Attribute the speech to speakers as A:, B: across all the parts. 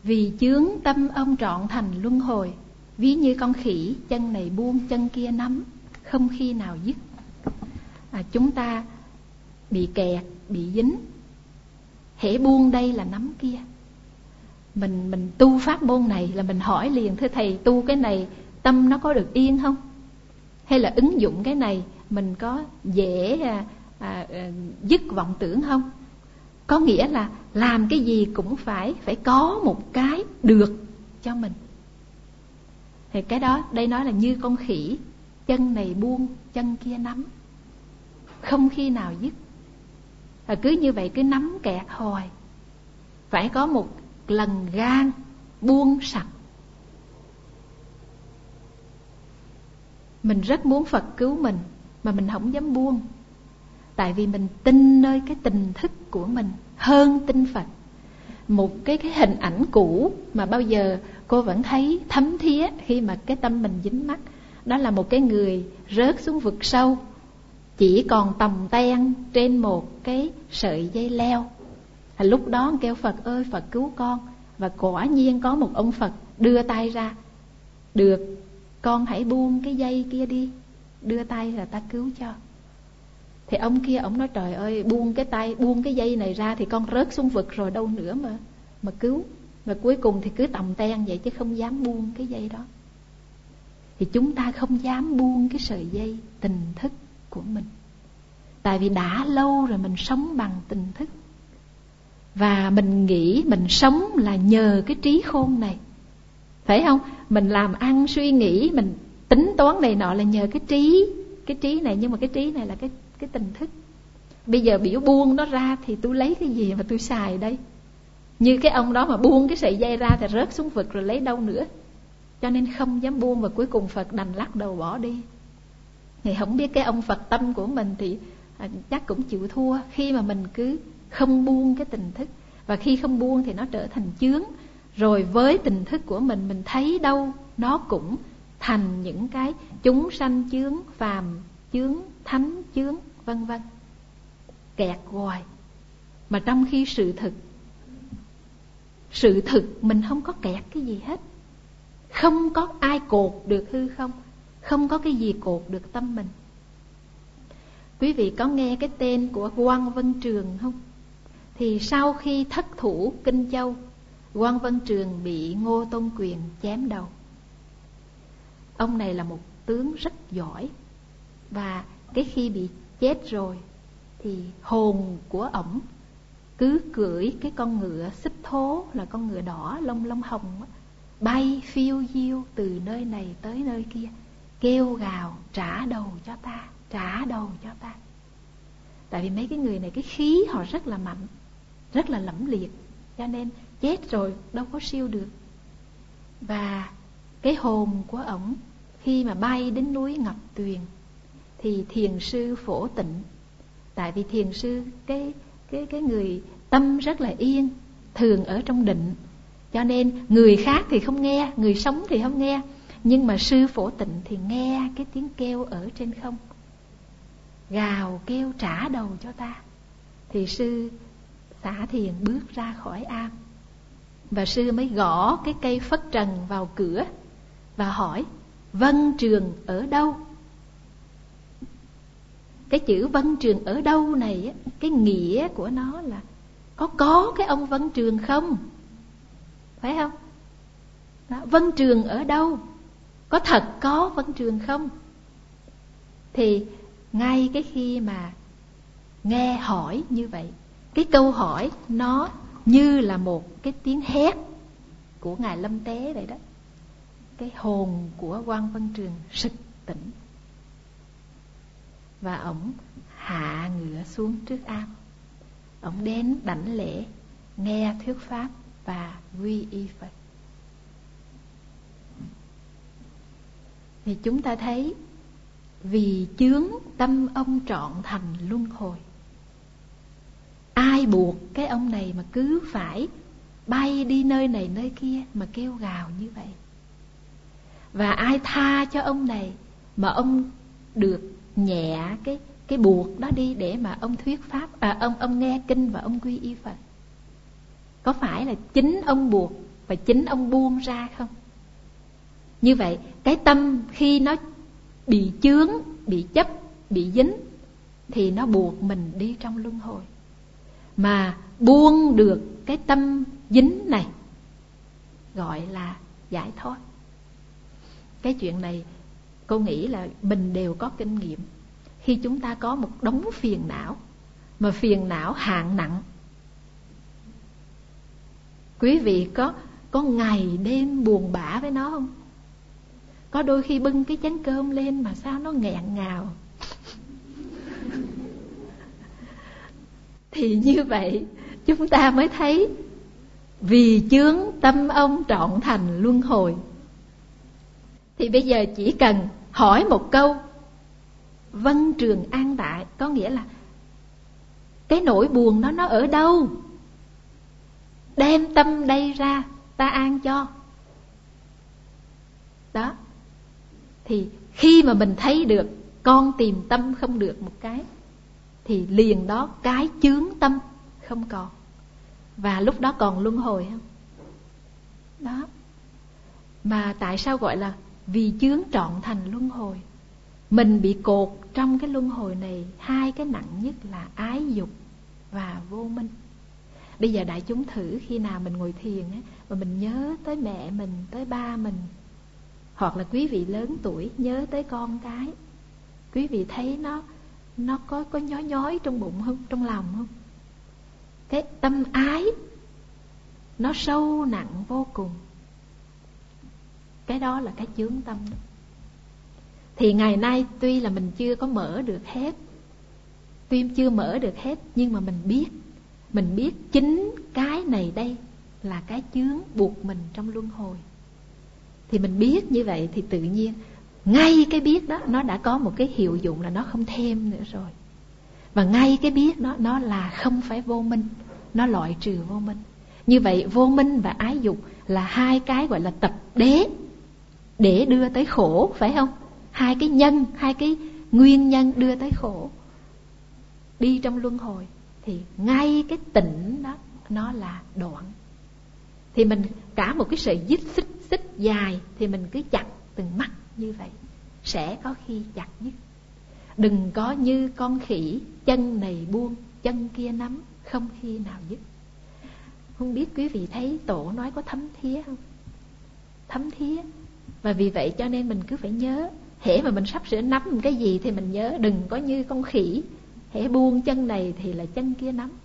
A: Vì chướng tâm ông trọn thành luân hồi, ví như con khỉ, chân này buông chân kia nắm, không khi nào dứt. Chúng ta bị kẹt, bị dính, hễ buông đây là nắm kia. Mình tu pháp môn này là mình hỏi liền: thưa thầy, tu cái này tâm nó có được yên không? Hay là ứng dụng cái này mình có dễ dứt vọng tưởng không? Có nghĩa là làm cái gì cũng phải có một cái được cho mình. Thì cái đó đây nói là như con khỉ, chân này buông chân kia nắm, không khi nào dứt. Cứ như vậy cứ nắm kẹt hồi. Phải có một lần gan buông sạch. Mình rất muốn Phật cứu mình mà mình không dám buông. Tại vì mình tin nơi cái tình thức của mình hơn tin Phật. Một cái hình ảnh cũ mà bao giờ cô vẫn thấy thấm thía khi mà cái tâm mình dính mắc, đó là một cái người rớt xuống vực sâu, chỉ còn tòng ten trên một cái sợi dây leo. Lúc đó kêu Phật ơi Phật cứu con. Và quả nhiên có một ông Phật đưa tay ra: được, con hãy buông cái dây kia đi, đưa tay là ta cứu cho. Thì ông kia ông nói: trời ơi, buông cái tay, buông cái dây này ra thì con rớt xuống vực rồi đâu nữa mà cứu. Mà cuối cùng thì cứ tòng ten vậy chứ không dám buông cái dây đó. Thì chúng ta không dám buông cái sợi dây tình thức của mình. Tại vì đã lâu rồi mình sống bằng tình thức. Và mình nghĩ mình sống là nhờ cái trí khôn này, phải không? Mình làm ăn suy nghĩ, mình tính toán này nọ là nhờ cái trí này. Nhưng mà cái trí này là cái tình thức. Bây giờ biểu buông nó ra thì tôi lấy cái gì mà tôi xài đây? Như cái ông đó mà buông cái sợi dây ra thì rớt xuống vực rồi lấy đâu nữa. Cho nên không dám buông, và cuối cùng Phật đành lắc đầu bỏ đi. Thì không biết cái ông Phật tâm của mình thì chắc cũng chịu thua khi mà mình cứ không buông cái tình thức. Và khi không buông thì nó trở thành chướng. Rồi với tình thức của mình thấy đâu nó cũng thành những cái chúng sanh chướng, phàm chướng, thánh chướng, vân vân, kẹt hoài. Mà trong khi sự thực mình không có kẹt cái gì hết. Không có ai cột được hư không, không có cái gì cột được tâm mình. Quý vị có nghe cái tên của Quang Vân Trường không? Thì sau khi thất thủ Kinh Châu, Quang Vân Trường bị Ngô Tôn Quyền chém đầu. Ông này là một tướng rất giỏi. Và cái khi bị chết rồi thì hồn của ổng cứ cưỡi cái con ngựa xích thố, là con ngựa đỏ lông lông hồng đó, bay phiêu diêu từ nơi này tới nơi kia, kêu gào: trả đầu cho ta, trả đầu cho ta. Tại vì mấy cái người này cái khí họ rất là mạnh, rất là lẫm liệt, cho nên chết rồi đâu có siêu được. Và cái hồn của ổng khi mà bay đến núi Ngọc Tuyền thì thiền sư Phổ Tịnh, tại vì thiền sư cái người tâm rất là yên, thường ở trong định, cho nên người khác thì không nghe, người sống thì không nghe, nhưng mà sư Phổ Tịnh thì nghe cái tiếng kêu ở trên không, gào kêu trả đầu cho ta. Thì sư xả thiền bước ra khỏi am, và sư mới gõ cái cây phất trần vào cửa và hỏi: Vân Trường ở đâu? Cái chữ Vân Trường ở đâu này, cái nghĩa của nó là có cái ông Vân Trường không? Phải không? Đó, Vân Trường ở đâu? Có thật có Vân Trường không? Thì ngay cái khi mà nghe hỏi như vậy, cái câu hỏi nó như là một cái tiếng hét của Ngài Lâm Tế vậy đó. Cái hồn của Quang Vân Trường sực tỉnh, và ổng hạ ngựa xuống trước am. Ổng đến đảnh lễ, nghe thuyết pháp và quy y Phật. Thì chúng ta thấy vì chướng tâm ông trọn thành luân hồi. Ai buộc cái ông này mà cứ phải bay đi nơi này nơi kia mà kêu gào như vậy? Và ai tha cho ông này mà ông được nhẹ cái buộc đó đi để mà ông thuyết pháp, ông nghe kinh và ông quy y Phật? Có phải là chính ông buộc và chính ông buông ra không? Như vậy cái tâm khi nó bị chướng, bị chấp, bị dính thì nó buộc mình đi trong luân hồi. Mà buông được cái tâm dính này gọi là giải thoát. Cái chuyện này cô nghĩ là mình đều có kinh nghiệm. Khi chúng ta có một đống phiền não, mà phiền não hạng nặng, quý vị có ngày đêm buồn bã với nó không? Có đôi khi bưng cái chén cơm lên mà sao nó nghẹn ngào. Thì như vậy chúng ta mới thấy vì chướng tâm ông trọn thành luân hồi. Thì bây giờ chỉ cần hỏi một câu vân trường an tại, có nghĩa là cái nỗi buồn nó ở đâu? Đem tâm đây ra, ta an cho. Đó. Thì khi mà mình thấy được con tìm tâm không được một cái, thì liền đó cái chướng tâm không còn. Và lúc đó còn luân hồi không? Đó. Mà tại sao gọi là vì chướng trọn thành luân hồi? Mình bị cột trong cái luân hồi này hai cái nặng nhất là ái dục và vô minh. Bây giờ đại chúng thử khi nào mình ngồi thiền á, mà mình nhớ tới mẹ mình, tới ba mình, hoặc là quý vị lớn tuổi nhớ tới con cái, quý vị thấy nó có nhói nhói trong bụng không, trong lòng không? Cái tâm ái nó sâu nặng vô cùng. Cái đó là cái chướng tâm đó. Thì ngày nay tuy là mình chưa có mở được hết, tuy chưa mở được hết, nhưng mà mình biết chính cái này đây là cái chướng buộc mình trong luân hồi. Thì mình biết như vậy thì tự nhiên ngay cái biết đó nó đã có một cái hiệu dụng là nó không thêm nữa rồi. Và ngay cái biết đó nó là không phải vô minh, nó loại trừ vô minh. Như vậy vô minh và ái dục là hai cái gọi là tập đế để đưa tới khổ, phải không? Hai cái nhân, hai cái nguyên nhân đưa tới khổ, đi trong luân hồi. Thì ngay cái tỉnh đó nó là đoạn. Thì mình cả một cái sợi xích dài thì mình cứ chặt từng mắt như vậy, sẽ có khi chặt dứt. Đừng có như con khỉ, chân này buông, chân kia nắm, không khi nào dứt. Không biết quý vị thấy tổ nói có thấm thía không? Thấm thía. Và vì vậy cho nên mình cứ phải nhớ, hễ mà mình sắp sửa nắm một cái gì thì mình nhớ, đừng có như con khỉ, hễ buông chân này thì là chân kia nắm.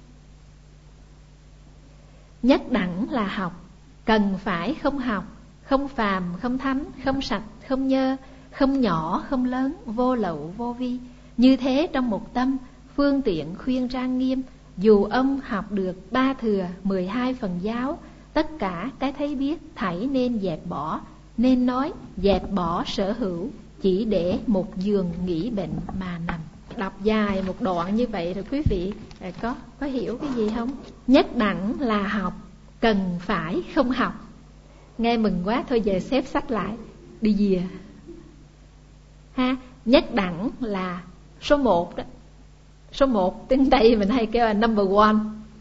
A: Nhất đẳng là học, cần phải không học, không phàm, không thánh, không sạch, không nhơ, không nhỏ, không lớn, vô lậu, vô vi. Như thế trong một tâm, phương tiện khuyên trang nghiêm. Dù ông học được 3 thừa, 12 phần giáo, tất cả cái thấy biết thảy nên dẹp bỏ. Nên nói dẹp bỏ sở hữu, chỉ để một giường nghỉ bệnh mà nằm. Đọc dài một đoạn như vậy rồi quý vị có hiểu cái gì không? Nhất đẳng là học, cần phải không học. Nghe mừng quá, thôi về xếp sách lại, đi về ha. Nhất đẳng là số 1 đó. Số 1 tiếng Tây mình hay kêu là number one.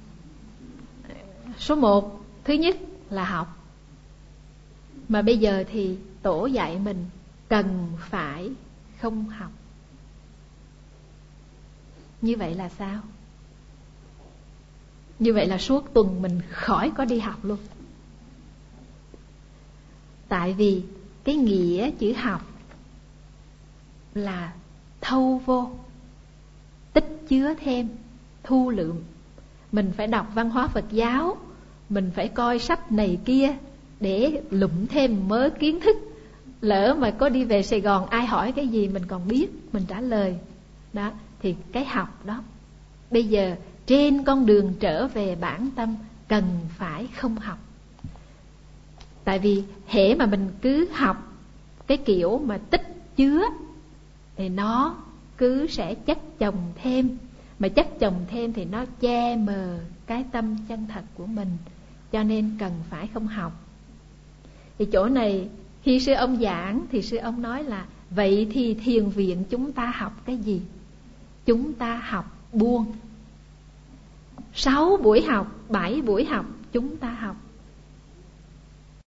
A: Số 1 thứ nhất là học. Mà bây giờ thì tổ dạy mình cần phải không học. Như vậy là sao? Như vậy là suốt tuần mình khỏi có đi học luôn. Tại vì cái nghĩa chữ học là thâu vô, tích chứa thêm, thu lượm. Mình phải đọc văn hóa Phật giáo, mình phải coi sách này kia để lụm thêm mớ kiến thức. Lỡ mà có đi về Sài Gòn ai hỏi cái gì mình còn biết, mình trả lời. Đó, thì cái học đó. Bây giờ trên con đường trở về bản tâm cần phải không học. Tại vì hễ mà mình cứ học cái kiểu mà tích chứa thì nó cứ sẽ chất chồng thêm. Mà chất chồng thêm thì nó che mờ cái tâm chân thật của mình. Cho nên cần phải không học. Thì chỗ này khi sư ông giảng thì sư ông nói là vậy thì thiền viện chúng ta học cái gì? Chúng ta học buông. 6 buổi học, 7 buổi học chúng ta học